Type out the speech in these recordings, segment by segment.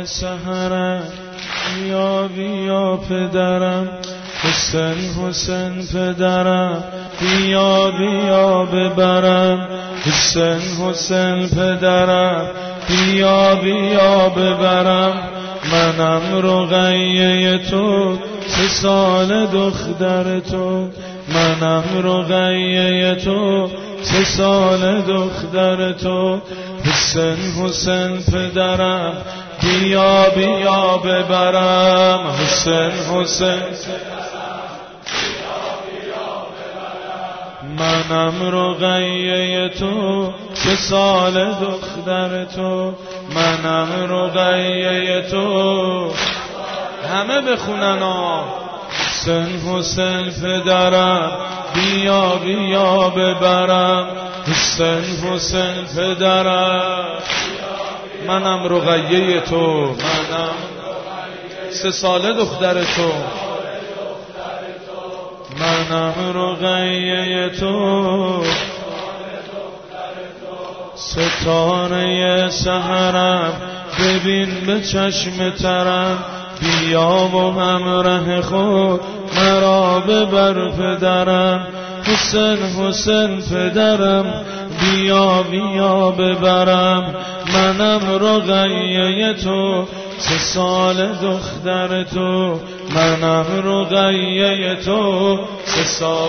سحرم بیا بیا پدرم حسین حسین پدرم بیا بیا ببرم حسین حسین پدرم بیا بیا ببرم منم رقیه تو 3 سال دختر تو منم رقیه تو 3 سال دختر تو حسین حسین پدرم بیا بیا ببرم حسین حسین منم رقیه تو 3 سال دختر تو منم رقیه تو همه بخونن حسین حسین پدرم بیا بیا ببرم حسین حسین پدرم منم رقیه تو منم 3 سال دختر تو منم رقیه تو ستاره سحرم ببین به چشم ترم بیا و همراه خود مرا ببر پدرم حسین حسین پدرم بیا بیا ببرم منم رقیه تو 3 سال دختر تو منم رقیه تو 3 سال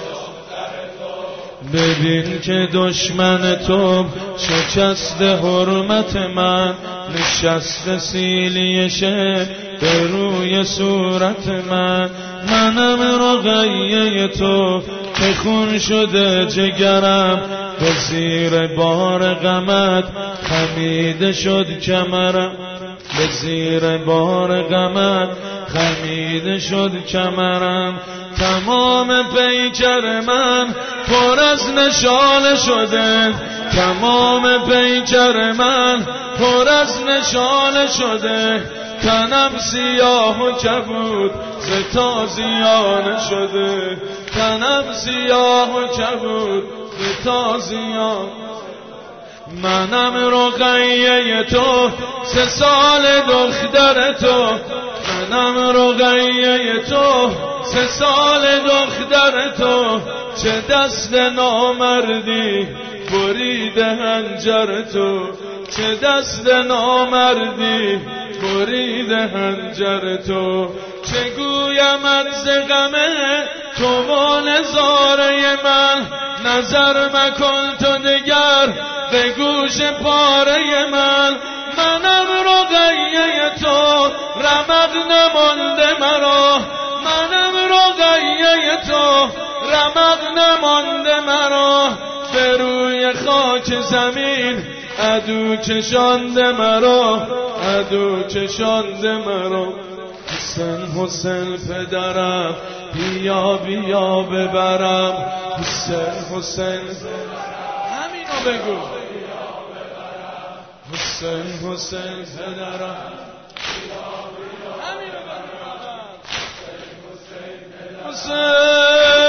ببین که دشمن تو شکست حرمت من نشست سیلیشه به روی صورت من منم رقیه تو که خون شده جگرم به زیر بار غمت خمیده شد کمرم به زیر بار غمت خمیده شد کمرم تمام پیکر من پر از نشانه شده تمام پیکر من پر از نشانه شده تنم سیاه و کبود ز تازیانه شده تنم سیاه و کبود ز تازیانه منم رقیه تو 3 سال دختر تو منم رقیه تو 3 سال دختر تو چه دست نامردی برید هنجر تو چه دست نامردی برید هنجر تو چه گویمت ز غم تو و نظاره من نظر مکن تو دگر به گوش پاره من منم رقیه تو رمق نمانده مرا منم رقیه تو رمق نمانده مرا به روی خاک زمین عدو کشانده مرا عدو کشانده مرا حسین حسین پدرم بیا بیا ببرم حسین حسین همینو بگو حسین حسین پدرم همینو بگو حسین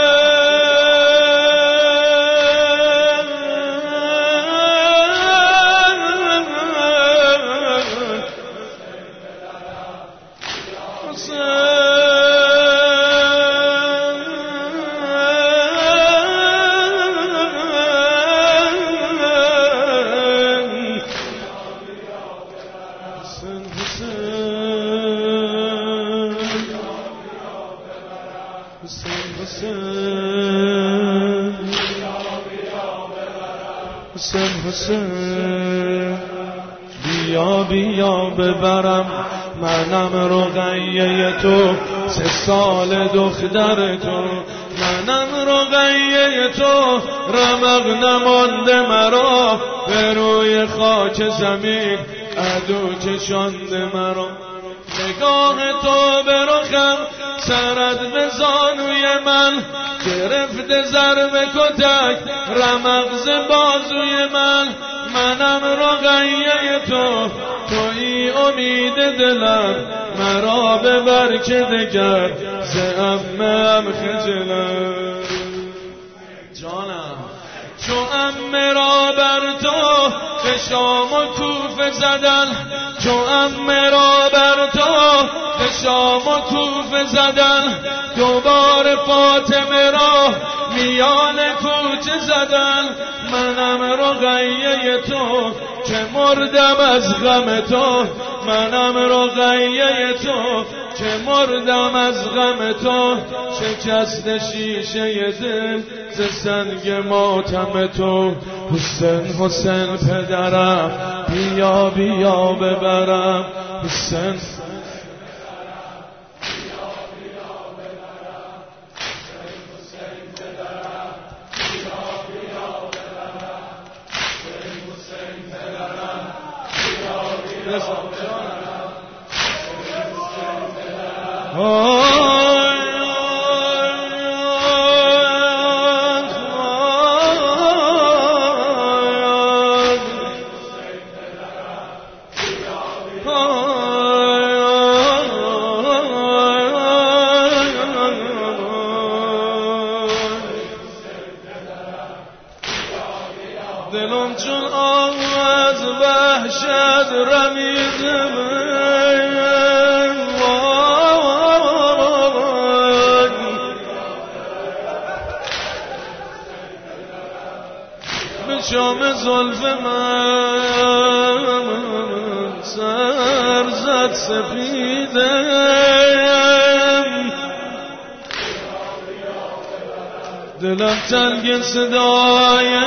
حسین حسین بیا بیا ببرم منم رقیه تو 3 سال دختر تو منم رقیه تو رمق نمانده مرا به روی خاک زمین عدو کشانده مرا نگاه تو به رخم سرد به زانوی من گرفت ضرب کتک رمق ز بازوی من منم رقیه تو تویی امید دلم مرا ببر که دگر ز عمم خجلم جانم چو عمه را بر تو به شام و کوفه زدن تو مرا بر تو به شام و توف زدن، دوباره فاطمه را میان کوچه زدن. منم رقیه تو که مردم از غم تو، منم رقیه تو که مردم از غم تو. شکست شیشه دل ز سنگ ماتم تو. حسین حسین پدرم بیا بیا ببرم، حسین دلم چون از وحشت رمیده به شام زلف من سر زد سپیدم. دلم تنگ صدای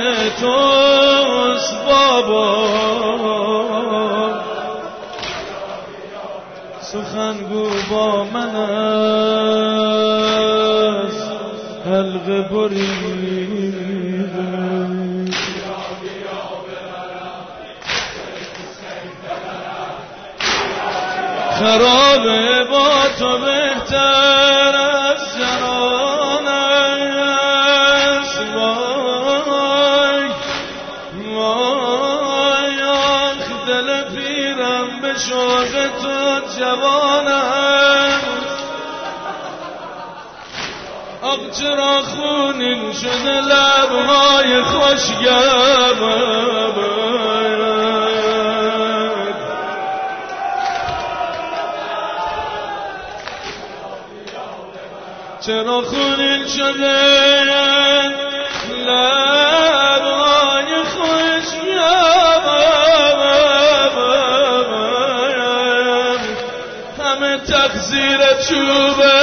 توست بابا، سخنگو با من از حلقه بریده. خرابه با تو بهتر از جنان است. وای وای آخ دل پیرم به شوق تو جوان است. آخ چرا خونین شده لبهای خوشگم، چرا خونین شده لبهای خوشگم. همه تقصیر چوبه